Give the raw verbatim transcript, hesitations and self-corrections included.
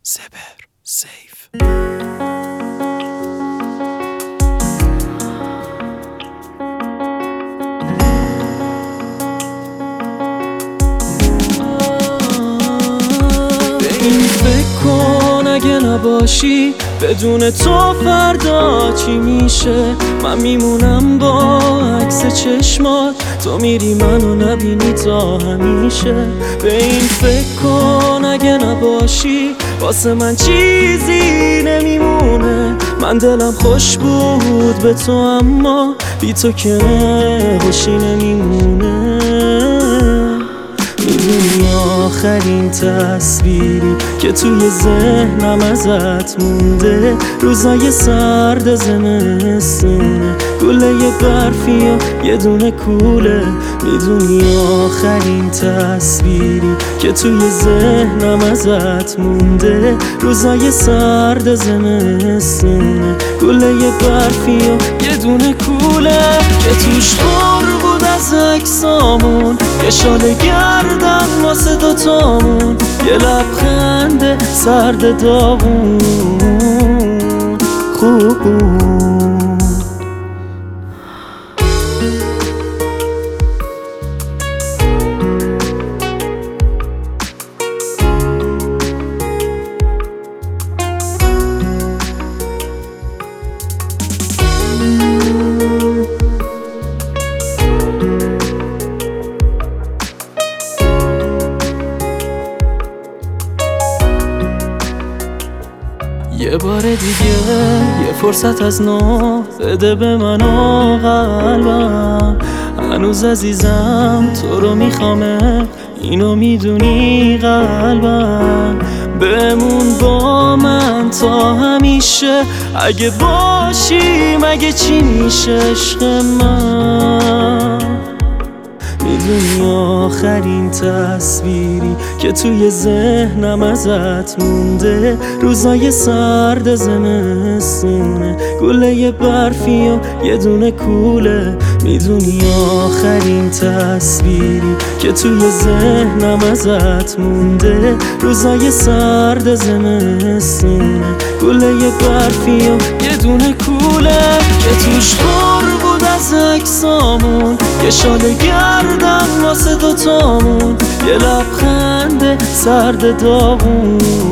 زبر سیف. به این فکر کن اگه نباشی، بدون تو فردا چی میشه؟ من میمونم با عکس چشمات، تو میری منو نبینی تا همیشه. به این فکر کن اگه نباشی، واسه من چیزی نمیمونه. من دلم خوش بود به تو، اما بی تو که خوشی نمیمونه. میدونی آخرین تصویری که توی ذهنم ازت مونده، روزای سرد زمستونه، گله برفی و یه دونه کوله. میدونی آخرین تصویری که توی ذهنم ازت مونده، روزای سرد زمستونه، گله برفی و یه دونه کوله که توش پر بود از عکسامون، یه شال گردن واسه دوتامون، یه لبخند سرد داغون خوب بود. یه بار دیگه یه فرصت از نو بده به من و قلبم، هنوز عزیزم تو رو میخوامه، اینو میدونی قلبم. بمون با من تا همیشه، اگه باشی مگه چی میشه عشق من؟ میدونی آخرین تصویری که توی ذهنم ازت مونده، روزای سرد زمستونه، گله برفی و یه دونه کوله. میدونی آخرین تصویری که توی ذهنم ازت مونده، روزای سرد زمستونه، گله برفی و یه دونه کوله که توش پر بود از عکسامون، یه شال گردن واسه دوتامون، یه لبخند سرد داغون